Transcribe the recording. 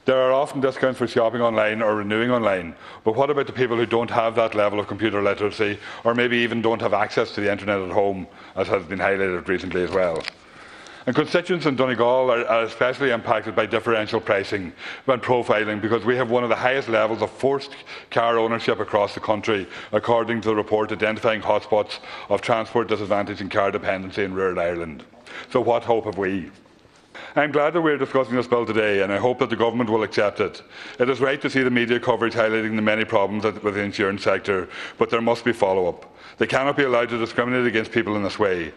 There are often discounts for shopping online or renewing online, but what about the people who don't have that level of computer literacy, or maybe even don't have access to the internet at home, as has been highlighted recently as well? And constituents in Donegal are especially impacted by differential pricing and profiling, because we have one of the highest levels of forced car ownership across the country, according to the report identifying hotspots of transport disadvantage and car dependency in rural Ireland. So what hope have we? I'm glad that we are discussing this bill today, and I hope that the Government will accept it. It is right to see the media coverage highlighting the many problems with the insurance sector, but there must be follow-up. They cannot be allowed to discriminate against people in this way.